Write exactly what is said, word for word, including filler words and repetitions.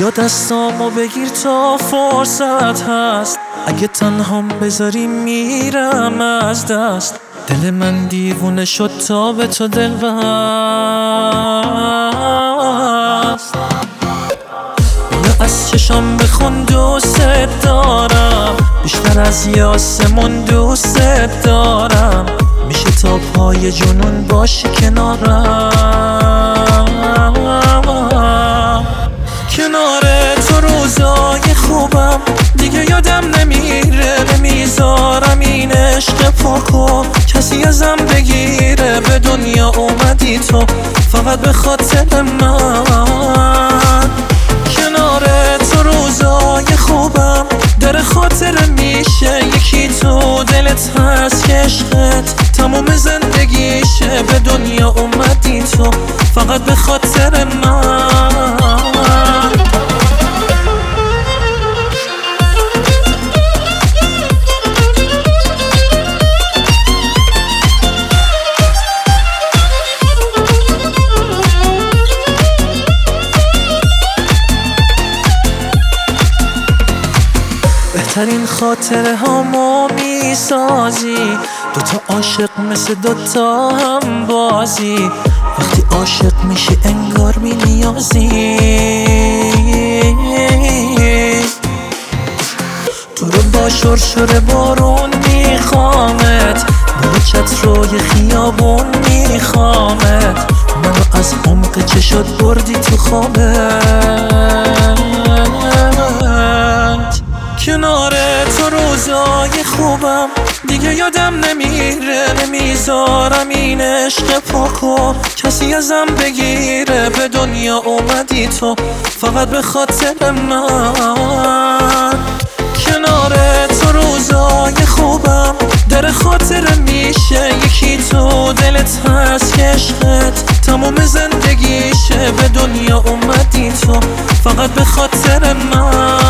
بیا دستامو بگیر تا فرصت هست، اگه تنهام بذاری میرم از دست. دل من دیوونه شد تا به تو دل بست. بیا از چشام بخون دوست دارم، بیشتر از یه آسمون دوست دارم. میشه تا پای جنون باشی کنارم. کنار تو روزای خوبم دیگه یادم نمیره، نمیذارم این عشق پاکو کسی ازم بگیره. به دنیا اومدی تو فقط به خاطر من. کنار تو روزای خوبم در خاطر میشه، یکی تو دلت هست که عشقت تموم زندگیشه. به دنیا اومدی تو فقط به خاطر من. بهترین خاطره هامو میسازی، دوتا عاشق مثل دوتا هم بازی. وقتی عاشق میشی انگار می نیازی. تو رو با شرشر بارون میخوامت، با چت روی خیابون میخوامت. منو از عمق چشات بردی تو خوابت. کنار تو روزای خوبم دیگه یادم نمیره، نمیذارم این عشق پاکو کسی ازم بگیره. به دنیا اومدی تو فقط به خاطر من. کنار تو روزای خوبم در خاطر میشه، یکی تو دلت هست که عشقت تموم زندگیشه. به دنیا اومدی تو فقط به خاطر من.